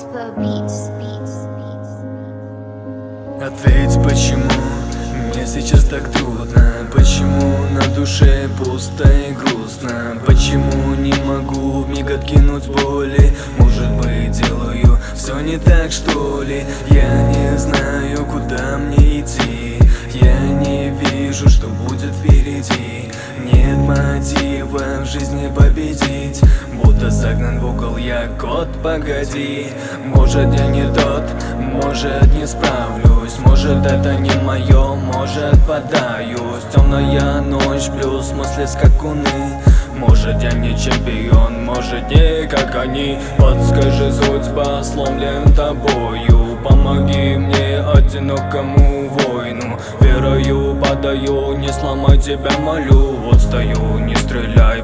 Casper Beats. Ответь, почему мне сейчас так трудно? Почему на душе пусто и грустно? Почему не могу вмиг откинуть боли? Может быть, делаю все не так, что ли? Я не знаю, куда мне идти. Я не вижу, что будет впереди. Нет мотива в жизни победить. Будто загнан в угол я, кот, погоди. Может, я не тот, может, не справлюсь. Может, это не мое, может, поддаюсь. Темная ночь плюс мысли скакуны. Может, я не чемпион, может, не как они. Подскажи, судьба сломлен тобою. Помоги мне, одинокому воину. Верою падаю, не сломай тебя, молю. Вот стою, не стреляй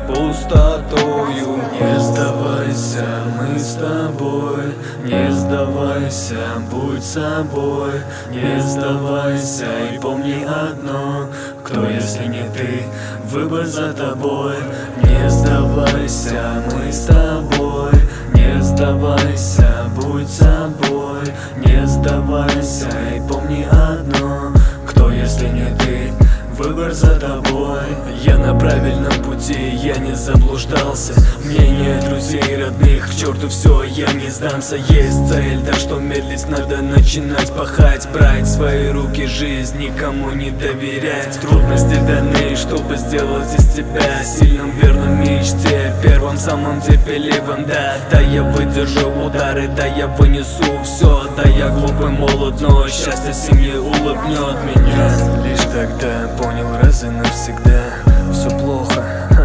пустотою. Не сдавайся, мы с тобой. Не сдавайся, будь собой. Не сдавайся и помни одно: кто, если не ты, выбор за тобой. Не сдавайся, мы с тобой. Не сдавайся, будь собой. Не сдавайся и помни одно: кто, если не ты, выбор за тобой. Я на правильном пути, я не заблуждался. Мнение друзей и родных, к черту все, я не сдамся. Есть цель, так что медлить надо начинать пахать. Брать в свои руки жизнь, никому не доверять. Трудности даны, чтобы сделать из тебя сильным, верным мечте. Первым, самым терпеливым, да я выдержу удары, да я вынесу все. Да я глупый, молод, но счастье семьи улыбнет меня. Лишь тогда понял раз и навсегда: все плохо,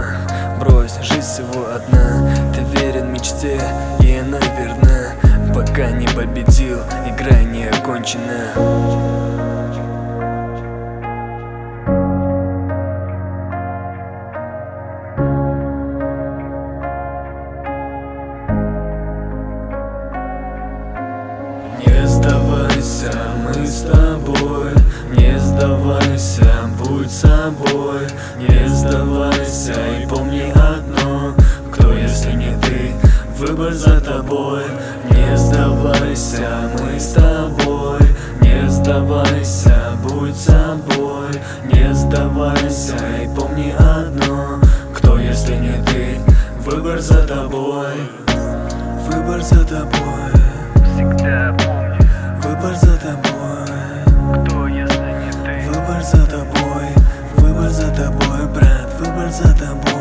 брось, жизнь всего одна. Ты верен мечте, и она верна. Пока не победил, игра не окончена. Не сдавайся, мы с тобой. Не сдавайся, будь собой. Не сдавайся и помни одно: кто, если не ты, выбор за тобой. Не сдавайся, мы с тобой. Не сдавайся, будь собой. Не сдавайся и помни одно: кто, если не ты, выбор за тобой. Выбор за тобой. Всегда помни, Выбор за тобой. кто, если не ты. Выбор за тобой. Выбор за тобой, брат. Выбор за тобой.